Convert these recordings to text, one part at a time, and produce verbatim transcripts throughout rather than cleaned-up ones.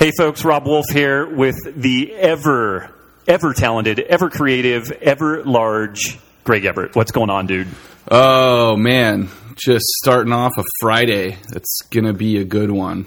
Hey folks, Rob Wolf here with the ever, ever talented, ever creative, ever large Greg Everett. What's going on, dude? Oh, man. Just starting off a Friday. It's going to be a good one.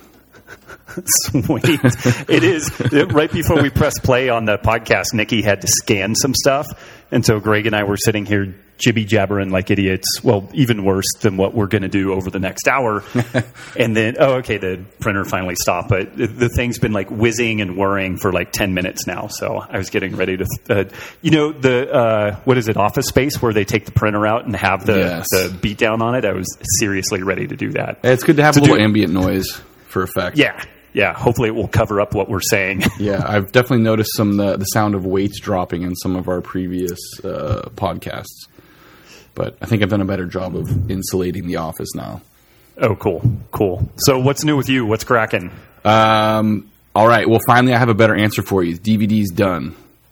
Sweet. It is. Right before we press play on the podcast, Nikki had to scan some stuff. And so Greg and I were sitting here jibby-jabbering like idiots. Well, even worse than what we're going to do over the next hour. And then, oh, okay, the printer finally stopped. But the, the thing's been like whizzing and whirring for like ten minutes now. So I was getting ready to, uh, you know, the, uh, what is it, Office Space, where they take the printer out and have the, yes. the beat down on it. I was seriously ready to do that. It's good to have so a little do, ambient noise for effect. Yeah. Yeah, hopefully it will cover up what we're saying. Yeah, I've definitely noticed some the, the sound of weights dropping in some of our previous uh, podcasts. But I think I've done a better job of insulating the office now. Oh, cool. Cool. So what's new with you? What's cracking? Um, all right. Well, finally I have a better answer for you. D V D's done.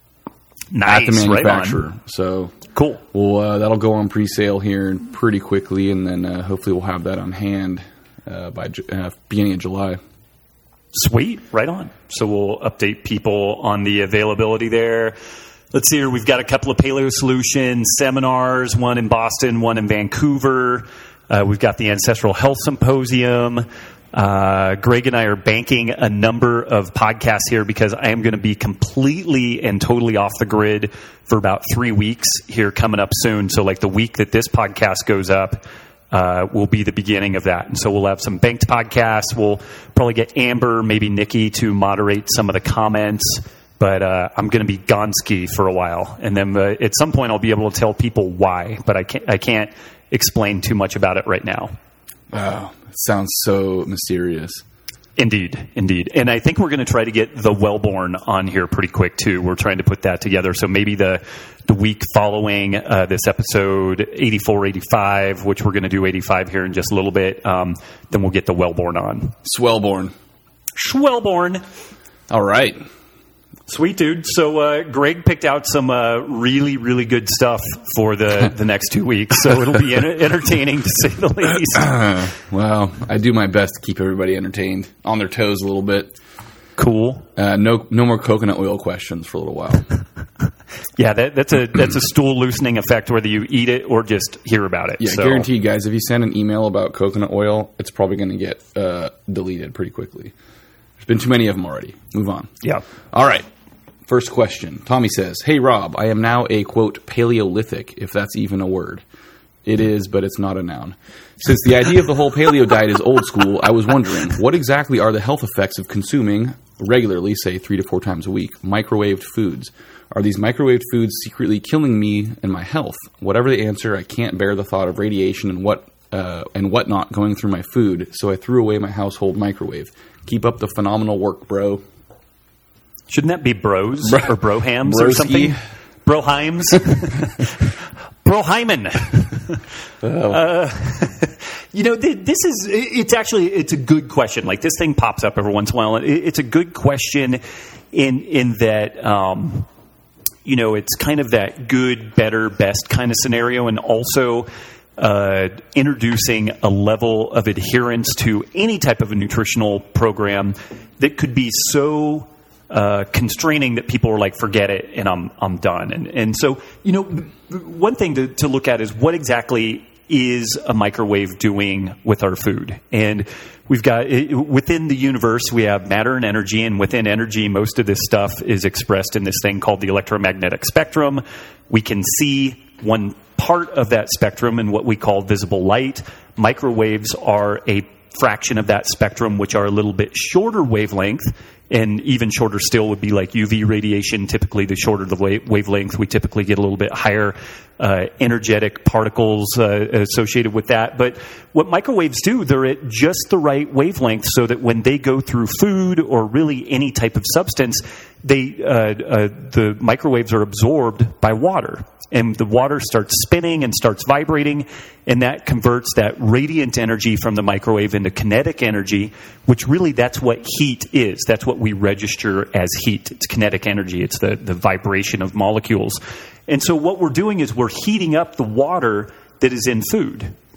Nice. At the manufacturer. Right on. So cool. Well, uh, that'll go on pre-sale here pretty quickly, and then uh, hopefully we'll have that on hand uh, by uh, beginning of July. Sweet. Right on. So we'll update people on the availability there. Let's see here. We've got a couple of Paleo Solutions seminars, one in Boston, one in Vancouver. Uh, we've got the Ancestral Health Symposium. Uh, Greg and I are banking a number of podcasts here because I am going to be completely and totally off the grid for about three weeks here coming up soon. So like the week that this podcast goes up, Uh, will be the beginning of that. And so we'll have some banked podcasts. We'll probably get Amber, maybe Nikki to moderate some of the comments. But uh, I'm going to be Gonski for a while. And then uh, at some point I'll be able to tell people why. But I can't, I can't explain too much about it right now. Wow, it sounds so mysterious. Indeed, indeed. And I think we're going to try to get the Wellborn on here pretty quick, too. We're trying to put that together. So maybe the the week following uh, this episode, eighty-four, eighty-five, which we're going to do eighty-five here in just a little bit, um, then we'll get the Wellborn on. Swellborn. Schwellborn. All right. Sweet, dude. So uh, Greg picked out some uh, really, really good stuff for the, the next two weeks. So it'll be enter- entertaining, to say the least. Uh, well, I do my best to keep everybody entertained, on their toes a little bit. Cool. Uh, no no more coconut oil questions for a little while. Yeah, that, that's a that's a stool loosening effect, whether you eat it or just hear about it. Yeah, so. Guaranteed, guys. If you send an email about coconut oil, it's probably going to get uh, deleted pretty quickly. There's been too many of them already. Move on. Yeah. All right. First question. Tommy says, "Hey, Rob, I am now a, quote, Paleolithic, if that's even a word. It is, but it's not a noun. Since the idea of the whole paleo diet is old school, I was wondering, what exactly are the health effects of consuming, regularly, say three to four times a week, microwaved foods? Are these microwaved foods secretly killing me and my health? Whatever the answer, I can't bear the thought of radiation and what uh, and whatnot going through my food, so I threw away my household microwave. Keep up the phenomenal work, bro." Shouldn't that be bros Bro- or brohams Broski. or something? Broheims? Broheimen. Oh. Uh, you know, th- this is, it's actually, it's a good question. Like this thing pops up every once in a while. And it, it's a good question in, in that, um, you know, it's kind of that good, better, best kind of scenario. And also, uh, introducing a level of adherence to any type of a nutritional program that could be so Uh, constraining that people are like, forget it, and I'm I'm done. And and so, you know, one thing to, to look at is what exactly is a microwave doing with our food. And we've got, it, within the universe, we have matter and energy, and within energy, most of this stuff is expressed in this thing called the electromagnetic spectrum. We can see one part of that spectrum in what we call visible light. Microwaves are a fraction of that spectrum, which are a little bit shorter wavelength. And even shorter still would be like U V radiation. Typically, the shorter the wa- wavelength, we typically get a little bit higher uh, energetic particles uh, associated with that. But what microwaves do, they're at just the right wavelength so that when they go through food or really any type of substance, they uh, uh, the microwaves are absorbed by water. And the water starts spinning and starts vibrating, and that converts that radiant energy from the microwave into kinetic energy, which really that's what heat is. That's what we register as heat. It's kinetic energy. It's the, the vibration of molecules. And so what we're doing is we're heating up the water that is in food.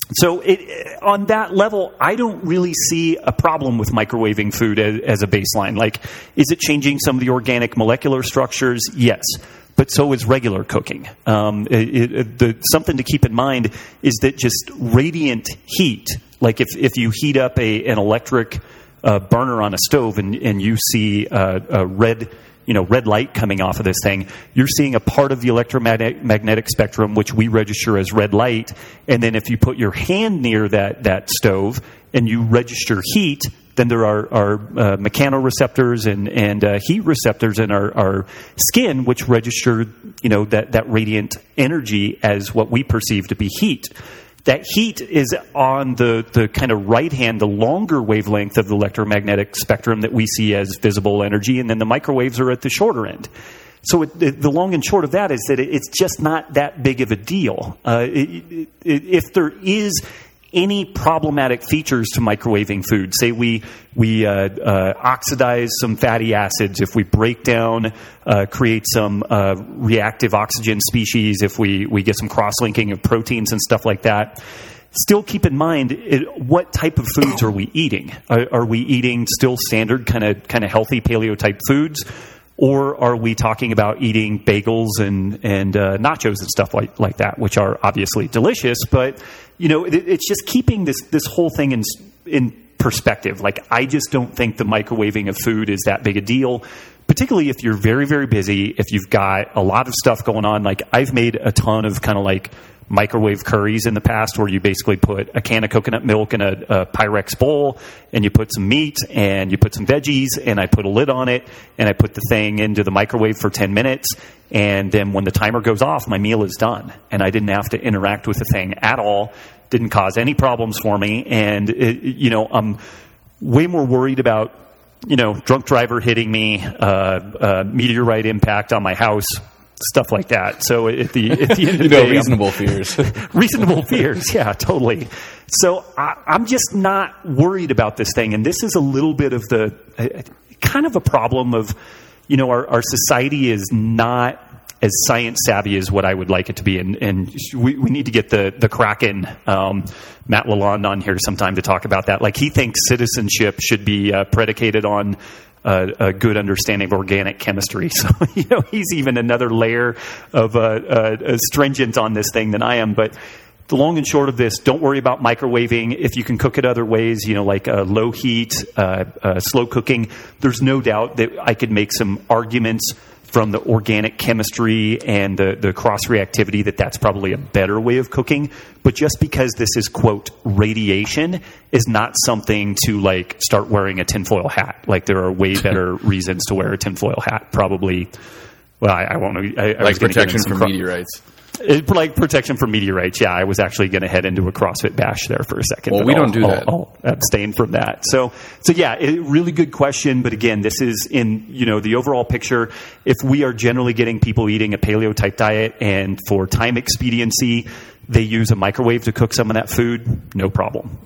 So it, on that level, I don't really see a problem with microwaving food as, as a baseline. Like, is it changing some of the organic molecular structures? Yes. But so is regular cooking. Um, it, it, the, something to keep in mind is that just radiant heat, like if, if you heat up a, an electric uh, burner on a stove and, and you see uh, a red you know, red light coming off of this thing, you're seeing a part of the electromagnetic spectrum, which we register as red light. And then if you put your hand near that, that stove and you register heat, then there are, are uh, mechanoreceptors and, and uh, heat receptors in our, our skin, which register, you know, that, that radiant energy as what we perceive to be heat. That heat is on the, the kind of right hand, the longer wavelength of the electromagnetic spectrum that we see as visible energy, and then the microwaves are at the shorter end. So it, it, the long and short of that is that it, it's just not that big of a deal. Uh, it, it, if there is any problematic features to microwaving food, say we we uh, uh, oxidize some fatty acids, if we break down, uh, create some uh, reactive oxygen species, if we, we get some cross-linking of proteins and stuff like that, still keep in mind it, what type of foods are we eating? Are, are we eating still standard kind of kind of healthy paleo-type foods? Or are we talking about eating bagels and, and uh, nachos and stuff like, like that, which are obviously delicious, but you know, it, it's just keeping this, this whole thing in, in perspective. Like, I just don't think the microwaving of food is that big a deal, particularly if you're very, very busy, if you've got a lot of stuff going on. Like, I've made a ton of kind of like microwave curries in the past where you basically put a can of coconut milk in a, a Pyrex bowl and you put some meat and you put some veggies and I put a lid on it and I put the thing into the microwave for ten minutes, and then when the timer goes off, my meal is done and I didn't have to interact with the thing at all. Didn't cause any problems for me, and it, you know, I'm way more worried about, you know, drunk driver hitting me, uh, uh, meteorite impact on my house, stuff like that. So at the, at the end of you the know, day, reasonable fears. reasonable fears, yeah, totally. So I, I'm just not worried about this thing, and this is a little bit of the uh, kind of a problem of, you know, our, our society is not as science savvy as what I would like it to be, and, and we, we need to get the the Kraken, um, Matt Lalonde, on here sometime to talk about that. Like, he thinks citizenship should be uh, predicated on Uh, a good understanding of organic chemistry. So, you know, he's even another layer of uh, uh, stringent on this thing than I am. But the long and short of this, don't worry about microwaving. If you can cook it other ways, you know, like uh, low heat, uh, uh, slow cooking, there's no doubt that I could make some arguments from the organic chemistry and the, the cross-reactivity that that's probably a better way of cooking. But just because this is, quote, radiation is not something to, like, start wearing a tinfoil hat. Like, there are way better reasons to wear a tinfoil hat, probably. Well, I, I won't know. I, I like protection from cro- meteorites. It, like protection from meteorites, yeah. I was actually going to head into a CrossFit bash there for a second. Well, we I'll, don't do I'll, that. I'll abstain from that. So, so yeah, it, really good question. But again, this is in, you know, the overall picture. If we are generally getting people eating a paleo type diet, and for time expediency, they use a microwave to cook some of that food, no problem.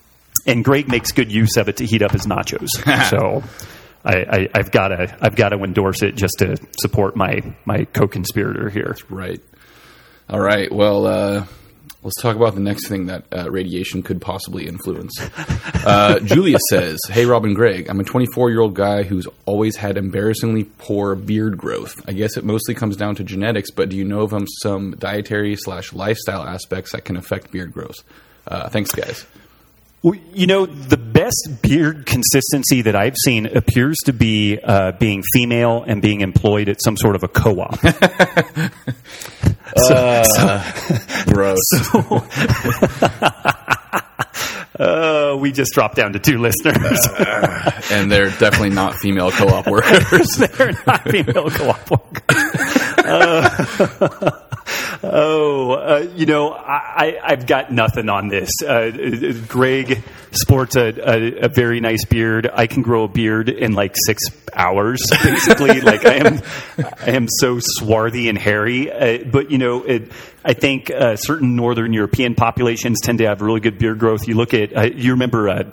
And Greg makes good use of it to heat up his nachos. So I, I, I've got to, I've got to endorse it just to support my, my co-conspirator here. That's right. All right. Well, uh, let's talk about the next thing that uh, radiation could possibly influence. Uh, Julia says, "Hey, Rob and Greg, I'm a twenty-four-year-old guy who's always had embarrassingly poor beard growth. I guess it mostly comes down to genetics, but do you know of um, some dietary slash lifestyle aspects that can affect beard growth? Uh, thanks, guys." Well, you know, the best beard consistency that I've seen appears to be uh, being female and being employed at some sort of a co-op. so, uh, so, gross. So, uh, we just dropped down to two listeners. uh, and they're definitely not female co-op workers. They're not female co-op workers. Uh, Oh, uh, you know, I, I've got nothing on this. Uh, Greg sports a, a, a very nice beard. I can grow a beard in like six hours, basically. Like I am, I am so swarthy and hairy. Uh, but you know, it, I think uh, certain Northern European populations tend to have really good beard growth. You look at, uh, you remember uh,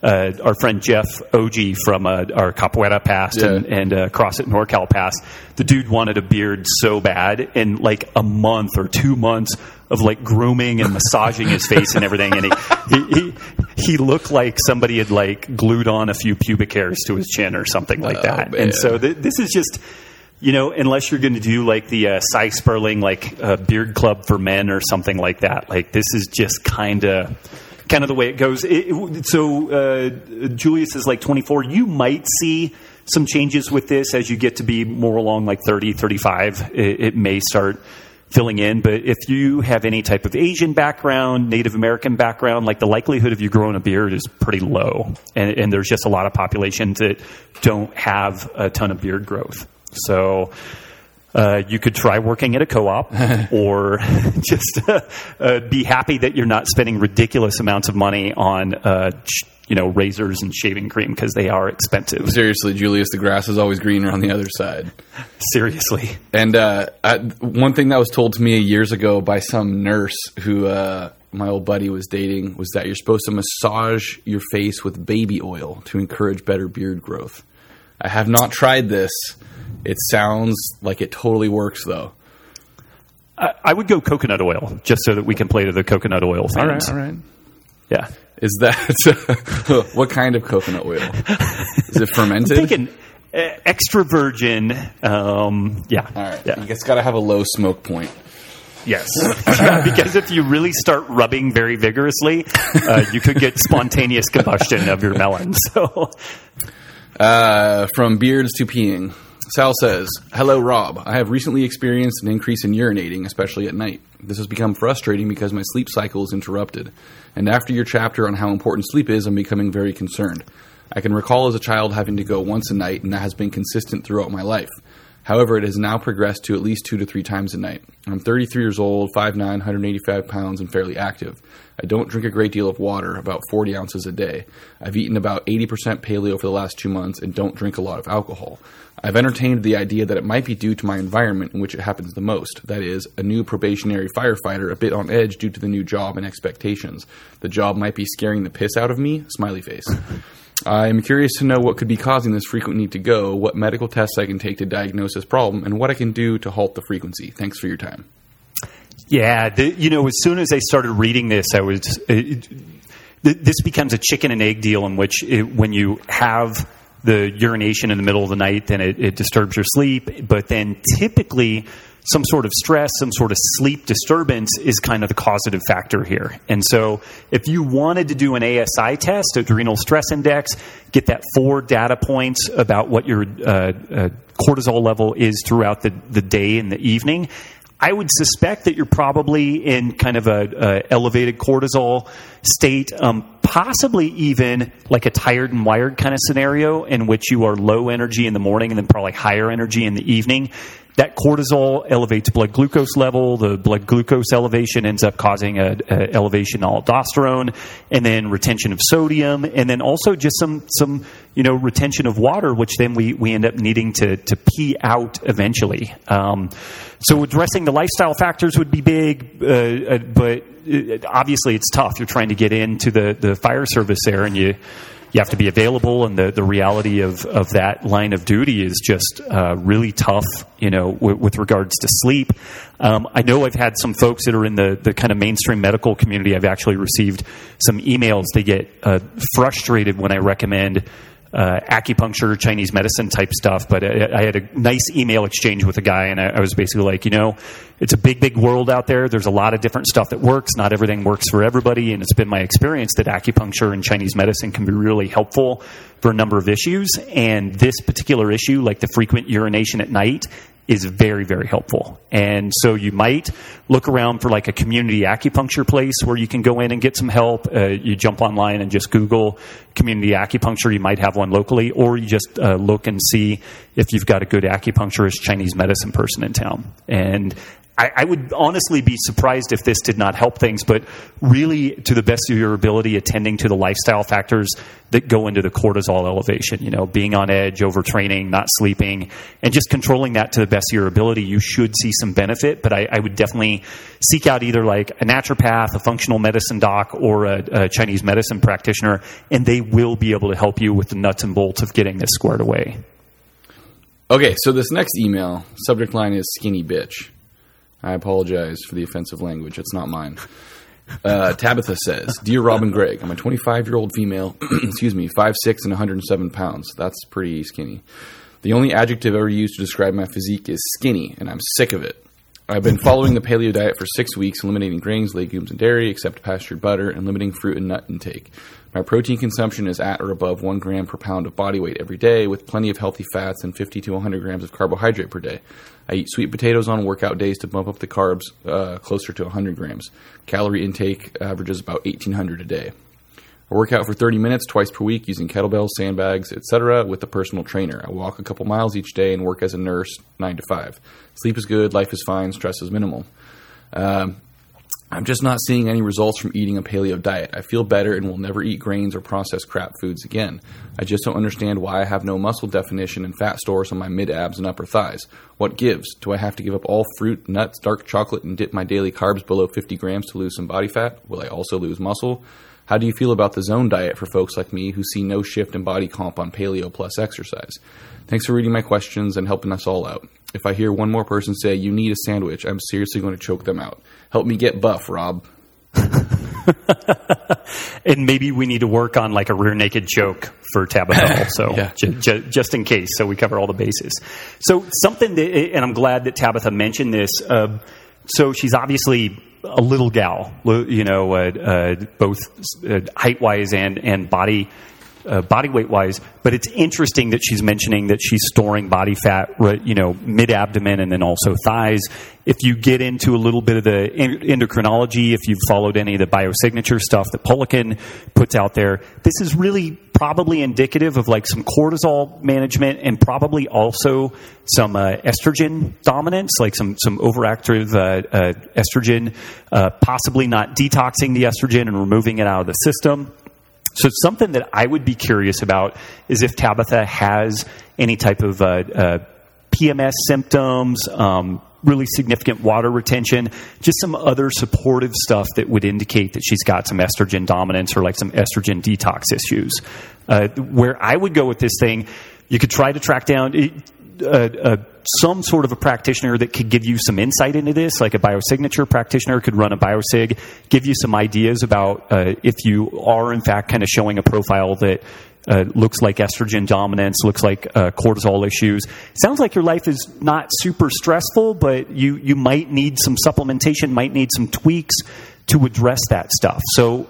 uh, our friend Jeff Ogie from uh, our Capoeira Pass Yeah. and, and uh, CrossFit NorCal Pass, the dude wanted a beard so bad, and like a month or two months of like grooming and massaging his face and everything, and he, he he he looked like somebody had like glued on a few pubic hairs to his chin or something like that. Oh, and so th- this is just, you know, unless you're going to do like the uh, Cy Sperling like uh, beard club for men or something like that, like this is just kind of kind of the way it goes. It, it, so uh, Julius is like twenty-four. You might see some changes with this as you get to be more along like thirty, thirty-five. It, it may start filling in, but if you have any type of Asian background, Native American background, like the likelihood of you growing a beard is pretty low, and, and there's just a lot of populations that don't have a ton of beard growth. So uh, you could try working at a co-op, or just uh, uh, be happy that you're not spending ridiculous amounts of money on uh, sh- you know, razors and shaving cream, because they are expensive. Seriously, Julius, the grass is always greener on the other side. Seriously. And uh, I, one thing that was told to me years ago by some nurse who uh, my old buddy was dating was that you're supposed to massage your face with baby oil to encourage better beard growth. I have not tried this. It sounds like it totally works, though. I, I would go coconut oil, just so that we can play to the coconut oil fans. All right, all right. Yeah. Is that what kind of coconut oil? Is it fermented? I'm thinking uh, extra virgin. Um, yeah. All right. Yeah. You just got to have a low smoke point. Yes. Yeah, because if you really start rubbing very vigorously, uh, you could get spontaneous combustion of your melon. So, uh, from beards to peeing. Sal says, "Hello, Rob. I have recently experienced an increase in urinating, especially at night. This has become frustrating because my sleep cycle is interrupted. And after your chapter on how important sleep is, I'm becoming very concerned. I can recall as a child having to go once a night, and that has been consistent throughout my life. However, it has now progressed to at least two to three times a night. I'm thirty-three years old, five nine, one hundred eighty-five pounds, and fairly active. I don't drink a great deal of water, about forty ounces a day. I've eaten about eighty percent paleo for the last two months and don't drink a lot of alcohol. I've entertained the idea that it might be due to my environment in which it happens the most. That is, a new probationary firefighter a bit on edge due to the new job and expectations. The job might be scaring the piss out of me, smiley face. I'm curious to know what could be causing this frequent need to go, what medical tests I can take to diagnose this problem, and what I can do to halt the frequency. Thanks for your time." yeah, the, you know, as soon as I started reading this, I was. It, it, this becomes a chicken and egg deal in which it, when you have the urination in the middle of the night, then it, it disturbs your sleep. But then typically some sort of stress, some sort of sleep disturbance is kind of the causative factor here. And so if you wanted to do an A S I test, adrenal stress index, get that four data points about what your uh, uh, cortisol level is throughout the, the day and the evening, I would suspect that you're probably in kind of a, a elevated cortisol state, um, possibly even like a tired and wired kind of scenario in which you are low energy in the morning and then probably higher energy in the evening. That cortisol elevates blood glucose level. The blood glucose elevation ends up causing a, a elevation in aldosterone, and then retention of sodium, and then also just some some you know retention of water, which then we, we end up needing to to pee out eventually. Um, so addressing the lifestyle factors would be big, uh, uh, but it, obviously it's tough. You're trying to get into the, the fire service there, and you. You have to be available, and the, the reality of, of that line of duty is just uh, really tough, you know, w- with regards to sleep. Um, I know I've had some folks that are in the, the kind of mainstream medical community. I've actually received some emails. They get uh, frustrated when I recommend uh, acupuncture, Chinese medicine type stuff. But I, I had a nice email exchange with a guy, and I, I was basically like, you know, it's a big, big world out there. There's a lot of different stuff that works. Not everything works for everybody. And it's been my experience that acupuncture and Chinese medicine can be really helpful for a number of issues. And this particular issue, like the frequent urination at night, is very, very helpful. And so you might look around for like a community acupuncture place where you can go in and get some help. Uh, you jump online and just Google community acupuncture. You might have one locally, or you just uh, look and see if you've got a good acupuncturist, Chinese medicine person in town. And I, I would honestly be surprised if this did not help things, but really, to the best of your ability, attending to the lifestyle factors that go into the cortisol elevation, you know, being on edge, overtraining, not sleeping, and just controlling that to the best of your ability, you should see some benefit. But I, I would definitely seek out either like a naturopath, a functional medicine doc, or a, a Chinese medicine practitioner, and they will be able to help you with the nuts and bolts of getting this squared away. Okay, so this next email, subject line is skinny bitch. I apologize for the offensive language. It's not mine. Uh, Tabitha says, Dear Rob and Greg, I'm a twenty-five-year-old female, excuse me, five foot six and one hundred seven pounds. That's pretty skinny. The only adjective ever used to describe my physique is skinny, and I'm sick of it. I've been following the paleo diet for six weeks, eliminating grains, legumes, and dairy, except pastured butter, and limiting fruit and nut intake. My protein consumption is at or above one gram per pound of body weight every day, with plenty of healthy fats and fifty to one hundred grams of carbohydrate per day. I eat sweet potatoes on workout days to bump up the carbs uh, closer to one hundred grams. Calorie intake averages about eighteen hundred a day. I work out for thirty minutes twice per week using kettlebells, sandbags, et cetera with a personal trainer. I walk a couple miles each day and work as a nurse nine to five. Sleep is good, life is fine, stress is minimal. Um, I'm just not seeing any results from eating a paleo diet. I feel better and will never eat grains or processed crap foods again. I just don't understand why I have no muscle definition and fat stores on my mid-abs and upper thighs. What gives? Do I have to give up all fruit, nuts, dark chocolate, and dip my daily carbs below fifty grams to lose some body fat? Will I also lose muscle? How do you feel about the zone diet for folks like me who see no shift in body comp on paleo plus exercise? Thanks for reading my questions and helping us all out. If I hear one more person say, you need a sandwich, I'm seriously going to choke them out. Help me get buff, Rob. And maybe we need to work on like a rear naked choke for Tabitha also, yeah. j- j- just in case, so we cover all the bases. So something that, and I'm glad that Tabitha mentioned this, uh, so she's obviously a little gal, you know, uh, uh, both uh, height-wise and, and body Uh, body weight wise, but it's interesting that she's mentioning that she's storing body fat, you know, mid abdomen and then also thighs. If you get into a little bit of the endocrinology, if you've followed any of the biosignature stuff that Polican puts out there, this is really probably indicative of like some cortisol management and probably also some uh, estrogen dominance, like some some overactive uh, uh, estrogen, uh, possibly not detoxing the estrogen and removing it out of the system. So something that I would be curious about is if Tabitha has any type of uh, uh, P M S symptoms, um, really significant water retention, just some other supportive stuff that would indicate that she's got some estrogen dominance or like some estrogen detox issues. Uh, where I would go with this thing, you could try to track down uh, uh, some sort of a practitioner that could give you some insight into this, like a biosignature practitioner could run a biosig, give you some ideas about uh, if you are in fact kind of showing a profile that uh, looks like estrogen dominance, looks like uh, cortisol issues. Sounds like your life is not super stressful, but you, you might need some supplementation, might need some tweaks to address that stuff. So,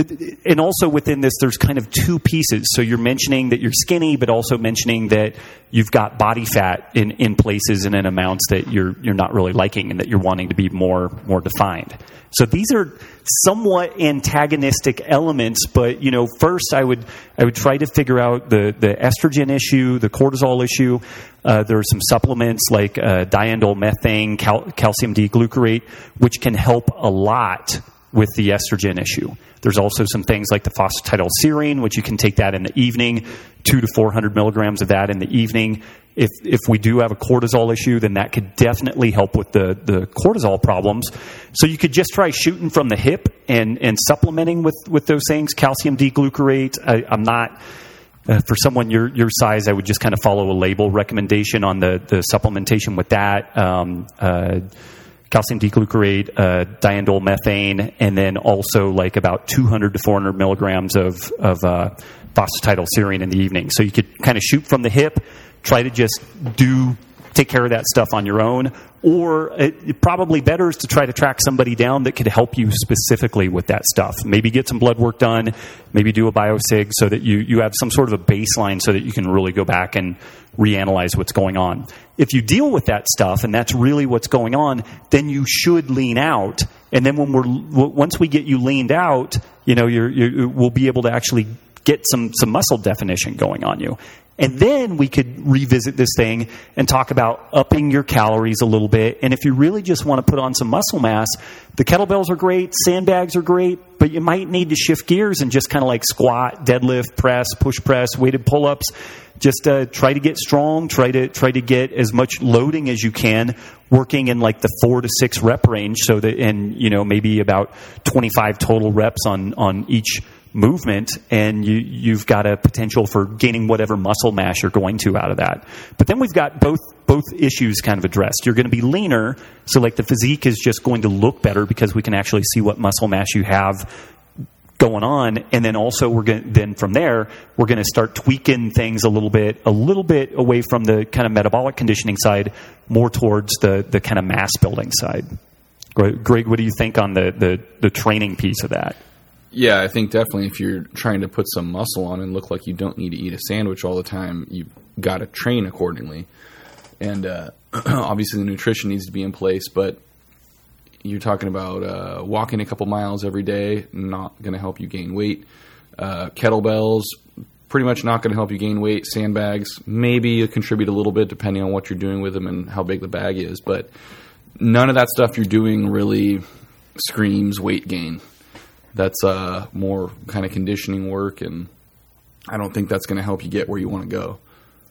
and also within this, there's kind of two pieces. So you're mentioning that you're skinny, but also mentioning that you've got body fat in, in places and in amounts that you're you're not really liking and that you're wanting to be more more defined. So these are somewhat antagonistic elements, but you know, first I would I would try to figure out the the estrogen issue, the cortisol issue. Uh, there are some supplements like uh, diindolylmethane, cal- calcium D-glucarate, which can help a lot with the estrogen issue. There's also some things like the phosphatidylserine, which you can take that in the evening, two to four hundred milligrams of that in the evening. If if we do have a cortisol issue, then that could definitely help with the, the cortisol problems. So you could just try shooting from the hip and, and supplementing with, with those things, calcium D-glucarate. I, I'm not... Uh, for someone your your size, I would just kind of follow a label recommendation on the, the supplementation with that. Um, uh, calcium D-glucarate, uh, diindolylmethane, and then also like about two hundred to four hundred milligrams of, of uh, phosphatidylserine in the evening. So you could kind of shoot from the hip, try to just do take care of that stuff on your own. Or it, it probably better is to try to track somebody down that could help you specifically with that stuff. Maybe get some blood work done, maybe do a biosig so that you, you have some sort of a baseline so that you can really go back and reanalyze what's going on. If you deal with that stuff and that's really what's going on, then you should lean out. And then when we're once we get you leaned out, you know, you're, you we'll be able to actually get some some muscle definition going on you. And then we could revisit this thing and talk about upping your calories a little bit. And if you really just want to put on some muscle mass, the kettlebells are great, sandbags are great, but you might need to shift gears and just kind of like squat, deadlift, press, push press, weighted pull-ups. Just uh, try to get strong, try to try to get as much loading as you can, working in like the four to six rep range, so that, and you know, maybe about twenty-five total reps on on each movement, and you, you've got a potential for gaining whatever muscle mass you're going to out of that. But then we've got both both issues kind of addressed. You're going to be leaner, so like the physique is just going to look better because we can actually see what muscle mass you have going on, and then also we're going then from there we're going to start tweaking things a little bit, a little bit away from the kind of metabolic conditioning side, more towards the the kind of mass building side. Greg, what do you think on the the, the training piece of that? Yeah, I think definitely if you're trying to put some muscle on and look like you don't need to eat a sandwich all the time, you've got to train accordingly. And uh, obviously the nutrition needs to be in place, but you're talking about uh, walking a couple miles every day, not going to help you gain weight. Uh, kettlebells, pretty much not going to help you gain weight. Sandbags, maybe contribute a little bit depending on what you're doing with them and how big the bag is. But none of that stuff you're doing really screams weight gain. That's uh, more kind of conditioning work, and I don't think that's going to help you get where you want to go.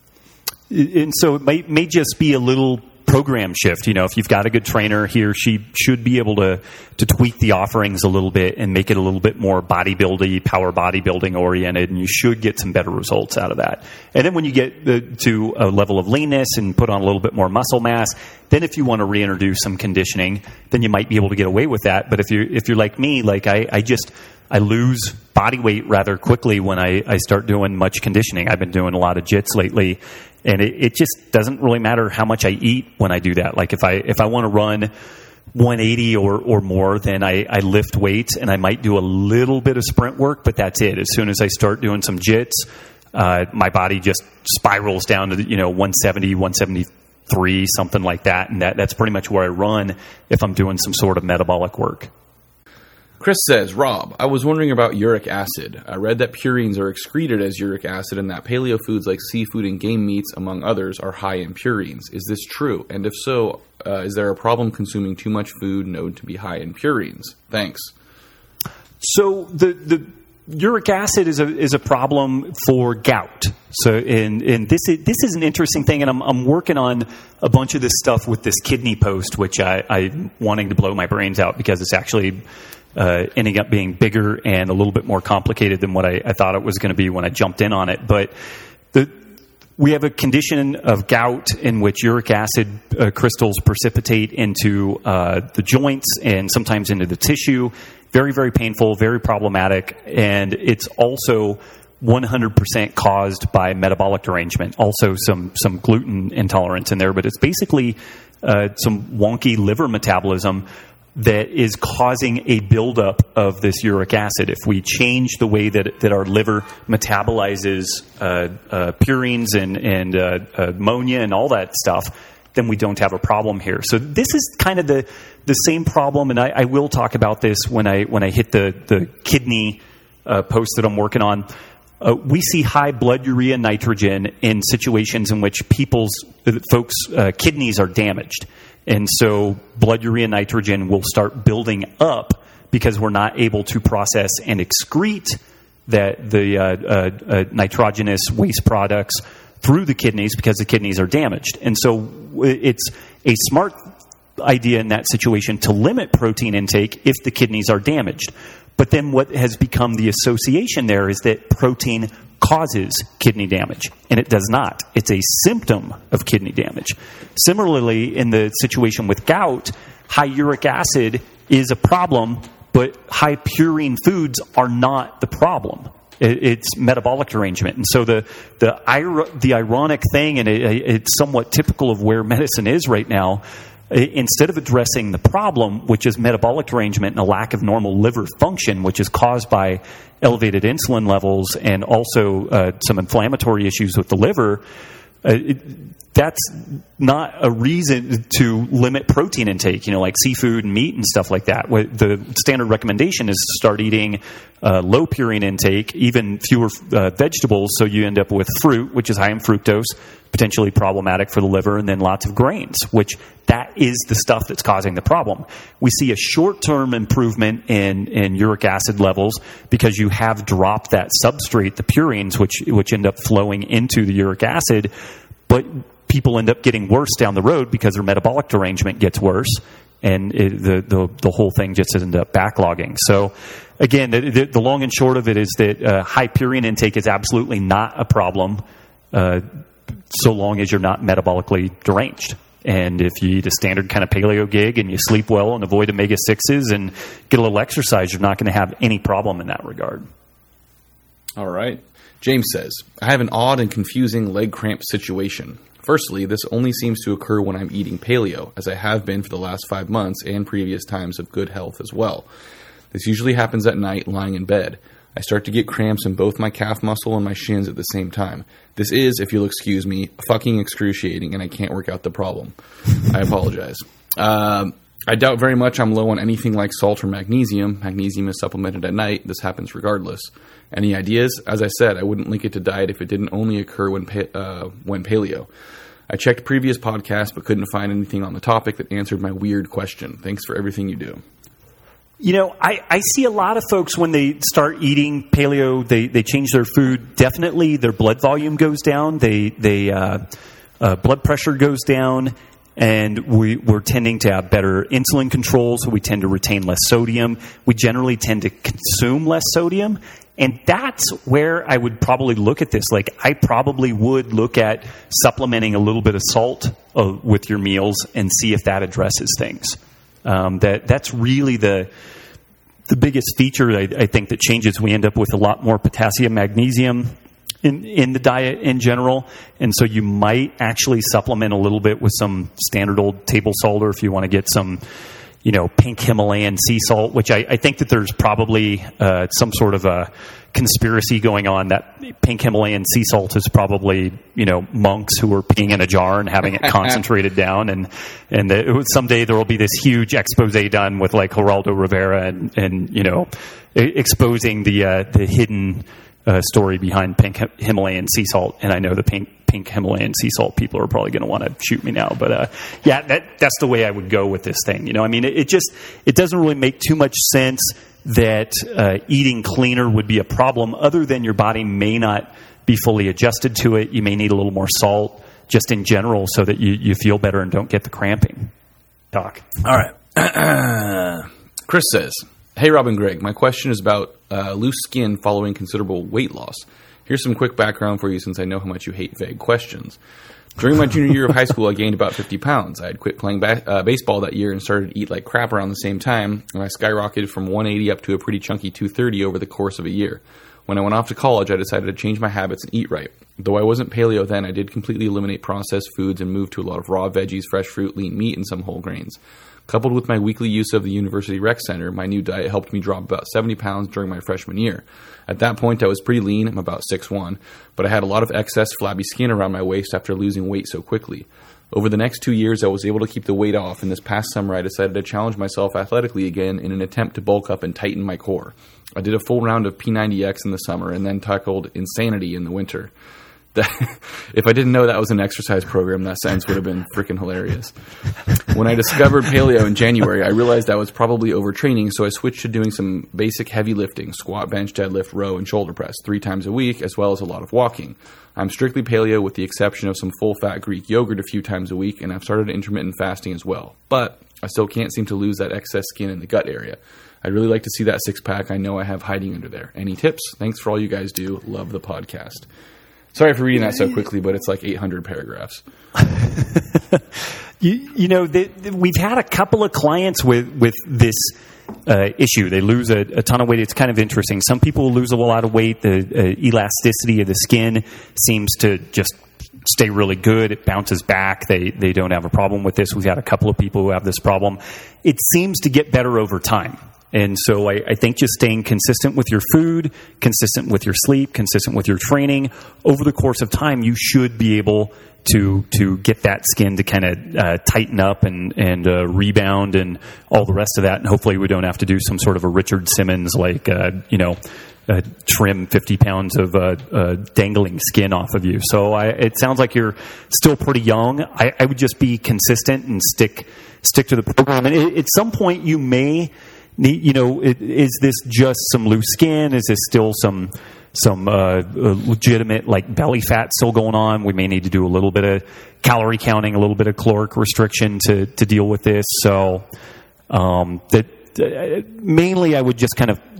And so it may, may just be a little program shift. You know, if you've got a good trainer, he or she should be able to to tweak the offerings a little bit and make it a little bit more bodybuilding, power bodybuilding oriented, and you should get some better results out of that. And then when you get the, to a level of leanness and put on a little bit more muscle mass, then if you want to reintroduce some conditioning, then you might be able to get away with that. But if you're if you're like me, like I, I just I lose body weight rather quickly when I, I start doing much conditioning. I've been doing a lot of jits lately. And it, it just doesn't really matter how much I eat when I do that. Like if I if I want to run one eighty or, or more, then I, I lift weights and I might do a little bit of sprint work, but that's it. As soon as I start doing some jits, uh, my body just spirals down to, you know, one seventy, one seventy-three, something like that. And that, that's pretty much where I run if I'm doing some sort of metabolic work. Chris says, Rob, I was wondering about uric acid. I read that purines are excreted as uric acid and that paleo foods like seafood and game meats, among others, are high in purines. Is this true? And if so, uh, is there a problem consuming too much food known to be high in purines? Thanks. So the the uric acid is a is a problem for gout. So and and this is, this is an interesting thing, and I'm I'm working on a bunch of this stuff with this kidney post, which I, I'm wanting to blow my brains out because it's actually Uh, ending up being bigger and a little bit more complicated than what I, I thought it was going to be when I jumped in on it. But the, we have a condition of gout in which uric acid uh, crystals precipitate into uh, the joints and sometimes into the tissue. Very, very painful, very problematic. And it's also one hundred percent caused by metabolic derangement. Also some, some gluten intolerance in there. But it's basically uh, some wonky liver metabolism that is causing a buildup of this uric acid. If we change the way that that our liver metabolizes uh, uh, purines and, and uh, ammonia and all that stuff, then we don't have a problem here. So this is kind of the the same problem, and I, I will talk about this when I when I hit the the kidney uh, post that I'm working on. Uh, we see high blood urea nitrogen in situations in which people's uh, folks' uh, kidneys are damaged. And so blood urea nitrogen will start building up because we're not able to process and excrete that the uh, uh, uh, nitrogenous waste products through the kidneys because the kidneys are damaged. And so it's a smart idea in that situation to limit protein intake if the kidneys are damaged. But then what has become the association there is that protein causes kidney damage, and it does not. It's a symptom of kidney damage. Similarly, in the situation with gout, high uric acid is a problem, but high purine foods are not the problem. It's metabolic derangement. And so the the, the ironic thing, and it, it's somewhat typical of where medicine is right now, instead of addressing the problem, which is metabolic derangement and a lack of normal liver function, which is caused by elevated insulin levels and also uh, some inflammatory issues with the liver, uh, it, that's not a reason to limit protein intake, you know, like seafood and meat and stuff like that. The standard recommendation is to start eating uh, low purine intake, even fewer uh, vegetables, so you end up with fruit, which is high in fructose, potentially problematic for the liver, and then lots of grains, which that is the stuff that's causing the problem. We see a short-term improvement in, in uric acid levels because you have dropped that substrate, the purines, which which end up flowing into the uric acid, but people end up getting worse down the road because their metabolic derangement gets worse, and it, the, the the whole thing just ends up backlogging. So again, the, the, the long and short of it is that uh, high purine intake is absolutely not a problem, uh, so long as you're not metabolically deranged. And if you eat a standard kind of paleo gig and you sleep well and avoid omega sixes and get a little exercise, you're not going to have any problem in that regard. All right. James says, I have an odd and confusing leg cramp situation. Firstly, this only seems to occur when I'm eating paleo, as I have been for the last five months and previous times of good health as well. This usually happens at night lying in bed. I start to get cramps in both my calf muscle and my shins at the same time. This is, if you'll excuse me, fucking excruciating, and I can't work out the problem. I apologize. Um, I doubt very much I'm low on anything like salt or magnesium. Magnesium is supplemented at night. This happens regardless. Any ideas? As I said, I wouldn't link it to diet if it didn't only occur when pa- uh, when paleo. I checked previous podcasts but couldn't find anything on the topic that answered my weird question. Thanks for everything you do. You know, I, I see a lot of folks when they start eating paleo, they, they change their food. Definitely their blood volume goes down. They they uh, uh, blood pressure goes down, and we, we're tending to have better insulin control, so we tend to retain less sodium. We generally tend to consume less sodium. And that's where I would probably look at this. Like, I probably would look at supplementing a little bit of salt uh, with your meals and see if that addresses things. Um, that that's really the the biggest feature I, I think that changes. We end up with a lot more potassium, magnesium in in the diet in general, and so you might actually supplement a little bit with some standard old table salt, or if you want to get some, you know, pink Himalayan sea salt, which I, I think that there's probably uh, some sort of a conspiracy going on that pink Himalayan sea salt is probably, you know, monks who are peeing in a jar and having it concentrated down. And, and it was, someday there will be this huge expose done with like Geraldo Rivera and, and you know, exposing the, uh, the hidden uh, story behind pink Himalayan sea salt. And I know the pink pink Himalayan sea salt people are probably going to want to shoot me now, but uh, yeah, that that's the way I would go with this thing. You know, I mean, it, it just it doesn't really make too much sense that uh, eating cleaner would be a problem, other than your body may not be fully adjusted to it. You may need a little more salt, just in general, so that you, you feel better and don't get the cramping. Doc. All right. Chris says, "Hey, Rob and Greg, my question is about uh, loose skin following considerable weight loss. Here's some quick background for you, since I know how much you hate vague questions. During my junior year of high school, I gained about fifty pounds. I had quit playing ba- uh, baseball that year and started to eat like crap around the same time, and I skyrocketed from one eighty up to a pretty chunky two thirty over the course of a year. When I went off to college, I decided to change my habits and eat right. Though I wasn't paleo then, I did completely eliminate processed foods and move to a lot of raw veggies, fresh fruit, lean meat, and some whole grains. Coupled with my weekly use of the University Rec Center, my new diet helped me drop about seventy pounds during my freshman year. At that point, I was pretty lean. I'm about six foot one, but I had a lot of excess flabby skin around my waist after losing weight so quickly. Over the next two years, I was able to keep the weight off, and this past summer, I decided to challenge myself athletically again in an attempt to bulk up and tighten my core. I did a full round of P ninety X in the summer and then tackled Insanity in the winter. If I didn't know that was an exercise program, that sentence would have been freaking hilarious. When I discovered paleo in January, I realized I was probably overtraining, so I switched to doing some basic heavy lifting, squat, bench, deadlift, row, and shoulder press three times a week, as well as a lot of walking. I'm strictly paleo with the exception of some full-fat Greek yogurt a few times a week, and I've started intermittent fasting as well. But I still can't seem to lose that excess skin in the gut area. I'd really like to see that six-pack I know I have hiding under there. Any tips? Thanks for all you guys do. Love the podcast." Sorry for reading that so quickly, but it's like eight hundred paragraphs. you, you know, the, the, we've had a couple of clients with, with this uh, issue. They lose a, a ton of weight. It's kind of interesting. Some people lose a lot of weight. The uh, elasticity of the skin seems to just stay really good. It bounces back. They, they don't have a problem with this. We've had a couple of people who have this problem. It seems to get better over time. And so I, I think just staying consistent with your food, consistent with your sleep, consistent with your training, over the course of time, you should be able to to get that skin to kind of uh, tighten up and, and uh, rebound and all the rest of that. And hopefully we don't have to do some sort of a Richard Simmons, like, uh, you know, uh, trim fifty pounds of uh, uh, dangling skin off of you. So I, it sounds like you're still pretty young. I, I would just be consistent and stick, stick to the program. And at some point you may... You know, is this just some loose skin? Is this still some some uh, legitimate like belly fat still going on? We may need to do a little bit of calorie counting, a little bit of caloric restriction to to deal with this. So, um, that uh, mainly I would just kind of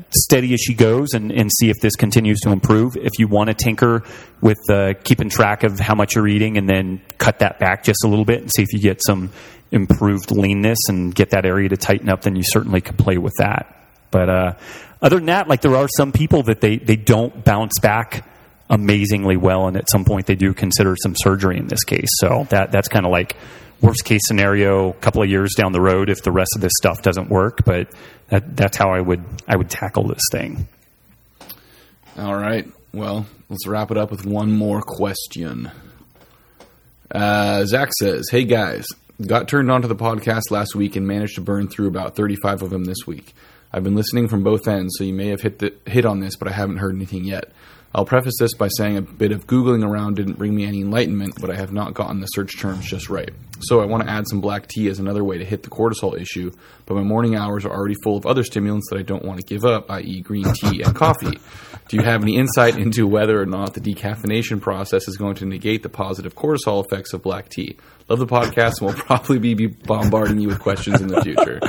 steady as she goes and, and see if this continues to improve. If you want to tinker with uh, keeping track of how much you're eating and then cut that back just a little bit and see if you get some improved leanness and get that area to tighten up, then you certainly could play with that. But uh, other than that, like there are some people that they, they don't bounce back amazingly well, and at some point they do consider some surgery in this case. So that that's kind of like worst case scenario, a couple of years down the road if the rest of this stuff doesn't work. But that, that's how I would I would tackle this thing. All right. Well, let's wrap it up with one more question. Uh, Zach says, "Hey guys, got turned onto the podcast last week and managed to burn through about thirty-five of them this week. I've been listening from both ends, so you may have hit the, hit on this, but I haven't heard anything yet. I'll preface this by saying a bit of Googling around didn't bring me any enlightenment, but I have not gotten the search terms just right. So I want to add some black tea as another way to hit the cortisol issue, but my morning hours are already full of other stimulants that I don't want to give up, that is green tea and coffee. Do you have any insight into whether or not the decaffeination process is going to negate the positive cortisol effects of black tea? Love the podcast and will probably be bombarding you with questions in the future."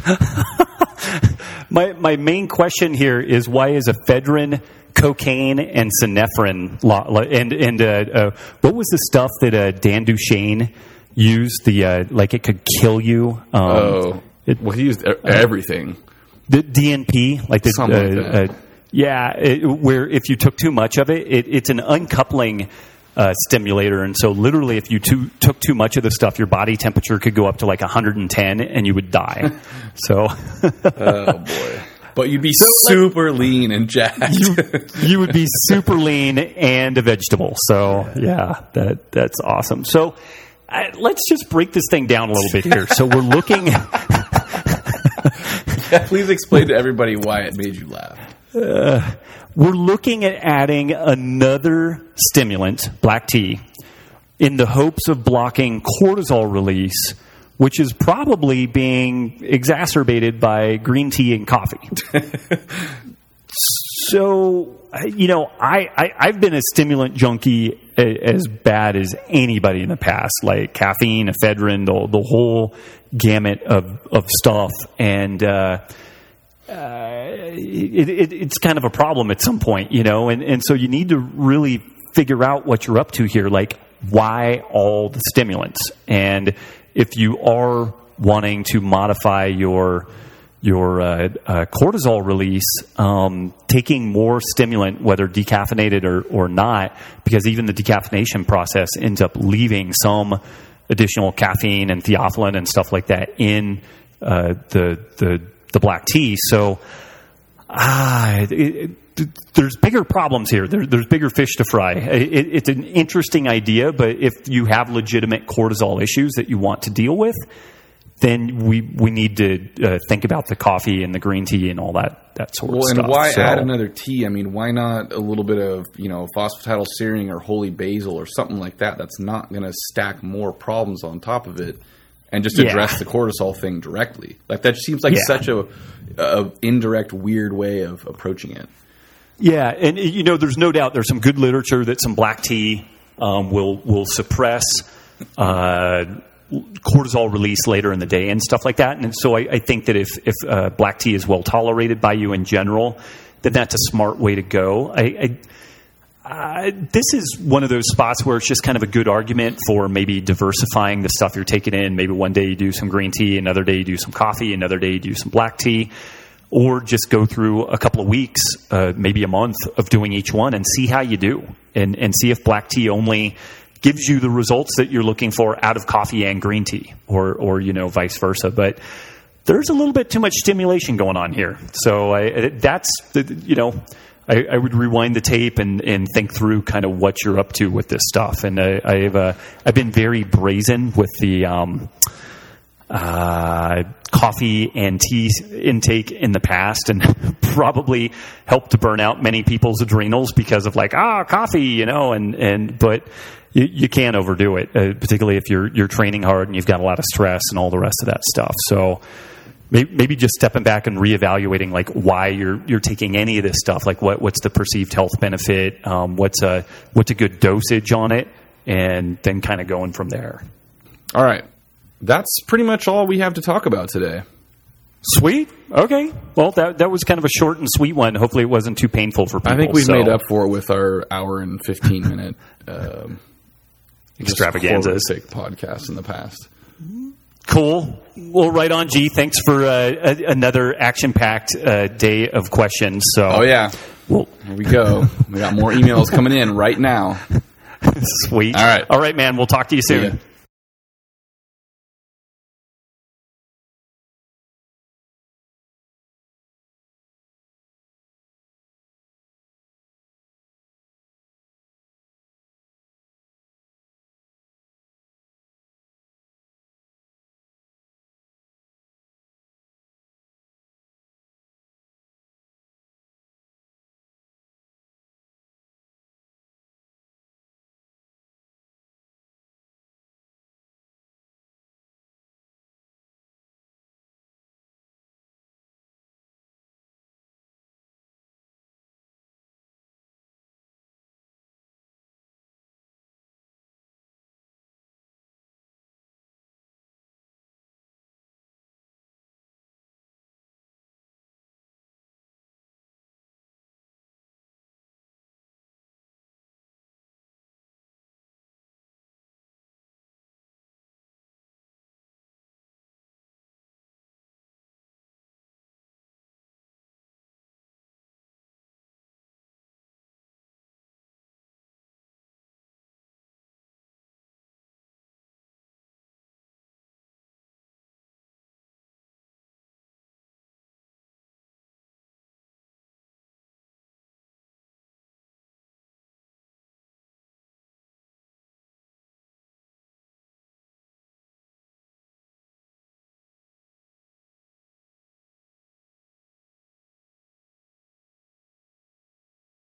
My my main question here is, why is ephedrine, cocaine, and synephrine, and and uh, uh, what was the stuff that uh, Dan Duchaine used? The uh, like it could kill you. Um, oh, it, well, he used everything. The D N P, like the Something uh, like that. Uh, yeah, it, where if you took too much of it, it it's an uncoupling uh, stimulator, and so literally, if you too, took too much of the stuff, your body temperature could go up to like one hundred ten, and you would die. So, oh boy. But you'd be so, super like, lean and jacked. You, you would be super lean and a vegetable. So, yeah, that that's awesome. So, uh, let's just break this thing down a little bit here. So, we're looking. Yeah, please explain to everybody why it made you laugh. Uh, we're looking at adding another stimulant, black tea, in the hopes of blocking cortisol release, which is probably being exacerbated by green tea and coffee. So, you know, I, I, I've been a stimulant junkie as bad as anybody in the past, like caffeine, ephedrine, the, the whole gamut of, of stuff. And uh, uh, it, it, it's kind of a problem at some point, you know, and, and so you need to really figure out what you're up to here, like why all the stimulants? And if you are wanting to modify your your uh, uh, cortisol release, um, taking more stimulant, whether decaffeinated or, or not, because even the decaffeination process ends up leaving some additional caffeine and theophylline and stuff like that in uh, the the the black tea. So ah, it, it, there's bigger problems here. There, there's bigger fish to fry. It, it's an interesting idea, but if you have legitimate cortisol issues that you want to deal with, then we we need to uh, think about the coffee and the green tea and all that, that sort well, of stuff. And why so, add another tea? I mean, why not a little bit of, you know, phosphatidylserine or holy basil or something like that that's not going to stack more problems on top of it and just address yeah. the cortisol thing directly? Like, that seems like yeah. such a, a indirect, weird way of approaching it. Yeah, and, you know, there's no doubt there's some good literature that some black tea um, will will suppress uh cortisol release later in the day and stuff like that. And so I, I think that if, if uh, black tea is well tolerated by you in general, then that's a smart way to go. I, I, uh, this is one of those spots where it's just kind of a good argument for maybe diversifying the stuff you're taking in. Maybe one day you do some green tea, another day you do some coffee, another day you do some black tea, or just go through a couple of weeks, uh, maybe a month of doing each one and see how you do, and, and see if black tea only gives you the results that you're looking for out of coffee and green tea, or, or you know, vice versa. But there's a little bit too much stimulation going on here. So I, that's, the, you know, I, I would rewind the tape and, and think through kind of what you're up to with this stuff. And I, I've uh, I've been very brazen with the um, uh, coffee and tea intake in the past, and probably helped to burn out many people's adrenals because of like, ah, coffee, you know, and, and but you, you can't overdo it, uh, particularly if you're you're training hard and you've got a lot of stress and all the rest of that stuff. So maybe, maybe just stepping back and reevaluating like why you're you're taking any of this stuff. Like what what's the perceived health benefit? Um, what's a what's a good dosage on it, and then kind of going from there. All right, that's pretty much all we have to talk about today. Sweet. Okay. Well, that that was kind of a short and sweet one. Hopefully, it wasn't too painful for people. I think we've so. made up for it with our hour and fifteen minute um, extravaganzas podcast in the past. Cool. Well, right on, G. Thanks for uh, a, another action-packed uh, day of questions. So, oh yeah. Well, here we go. We got more emails coming in right now. Sweet. All right. All right, man. We'll talk to you soon.